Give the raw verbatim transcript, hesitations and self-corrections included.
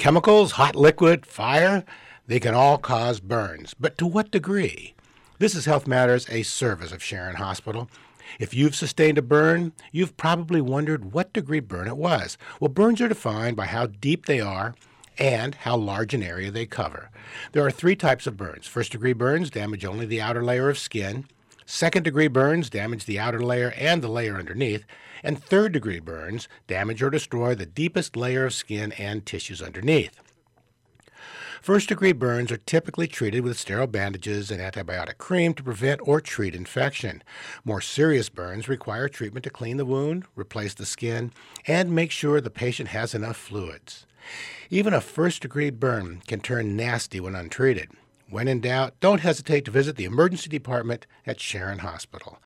Chemicals, hot liquid, fire, they can all cause burns. But to what degree? This is Health Matters, a service of Sharon Hospital. If you've sustained a burn, you've probably wondered what degree burn it was. Well, burns are defined by how deep they are and how large an area they cover. There are three types of burns. First-degree burns damage only the outer layer of skin. Second-degree burns damage the outer layer and the layer underneath. And third-degree burns damage or destroy the deepest layer of skin and tissues underneath. First-degree burns are typically treated with sterile bandages and antibiotic cream to prevent or treat infection. More serious burns require treatment to clean the wound, replace the skin, and make sure the patient has enough fluids. Even a first-degree burn can turn nasty when untreated. When in doubt, don't hesitate to visit the emergency department at Sharon Hospital.